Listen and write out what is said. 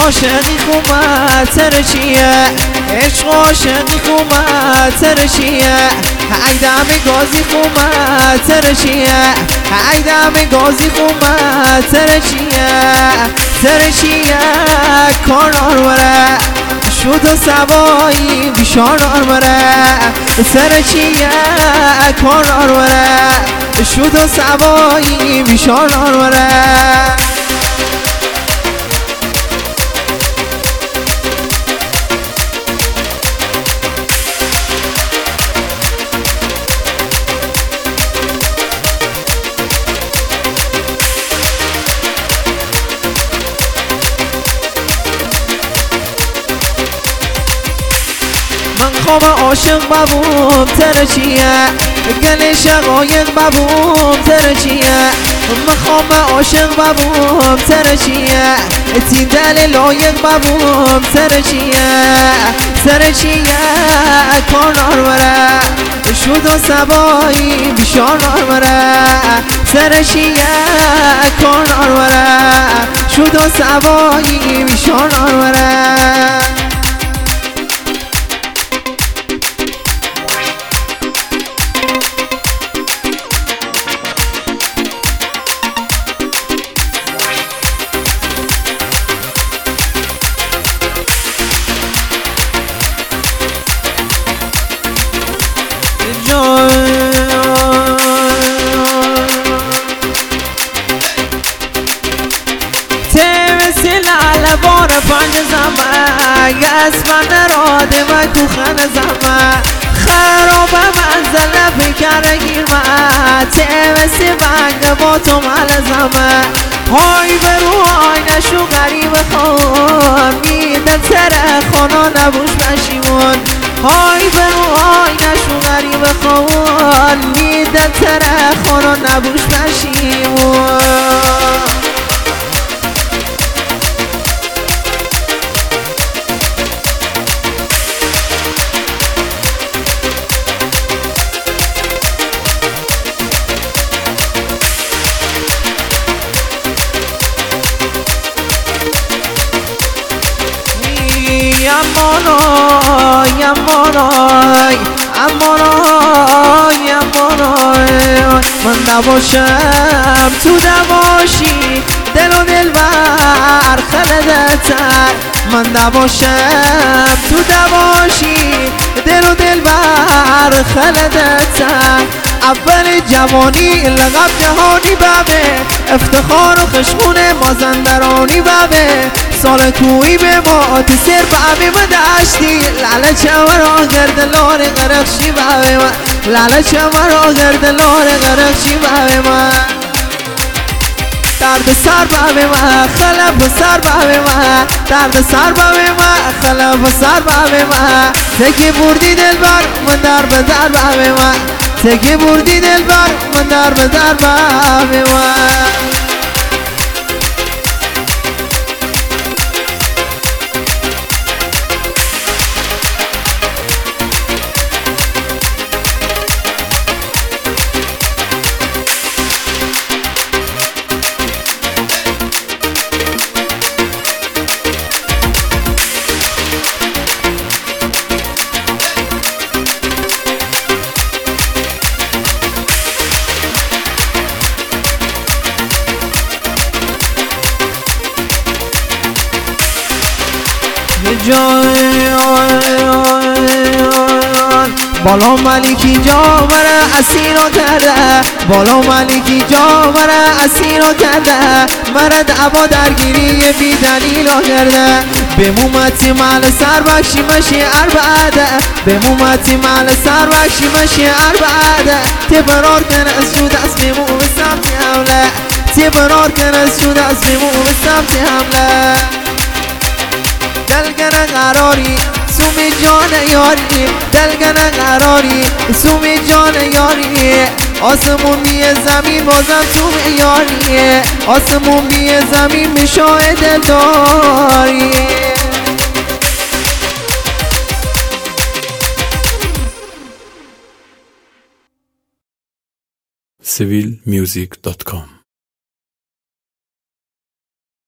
عاشقی خومت سرشیه عشق عاشقی خومت سرشیه ای دم گازی خومت سرشیه ای دم گازی خومت سرشیه سرشیه کانار وره شد و سوایی بیشانار وره سرشیه کانار وره شد و سوایی بیشانار وره من خواب عاشق ببوم ترشیه گل شقایق ببوم ترشیه من خواب عاشق ببوم ترشیه تی دل لایق ببوم ترشیه سرشیه کانار وره شد و سوایی بیشانار وره سرشیه کانار وره شد و سوایی بیشانار وره بار پنج زمان اسمن راده و تو خن زمان خراب منزل بکر گیرمه تیوسی بنگ با تو مل زمان های برو های نشو غریب خون میدن سر خانا نبوش بشیمون های برو های نشو غریب خون میدن سر خانا نبوش بشیمون امانای امانای امانای امانای من نباشم تو نباشی دل و دلبر خلدتر من نباشم تو نباشی دل و دلبر خلدتر اول جوانی لقب جهانی بابه افتخار و خشمون مازندرانی بابه سال کوی به ما تسر بابه مداشتی لاله چمرا گرد لار غرقشی بابه من لاله چمرا گرد لار غرقشی بابه من درد سر بابه من خلب سر بابه من درد سر بابه من خلب سر بابه من تکی بردی دلبر من در به در بابه من تکی بردی دلبر من در به در بابه من بالا ملیکی جا مرا اسیرا کرده بالا ملیکی جا مرا اسیرا کرده مرا دعوا درگیری بی دلیل کرده به مومتی مال سر بخشی مشی اربعده به مومتی مال سر بخشی مشی اربعده تبرار کن از شود از بیمو به سمت حمله تبرار کن از شود از بیمو به سمت حمله دلگنه قراری سومی جان یاری دلگنه قراری سومی جان یاری آسمون بیه زمین بازم تو یاری آسمون بیه زمین مشاهده داری civilmusic.com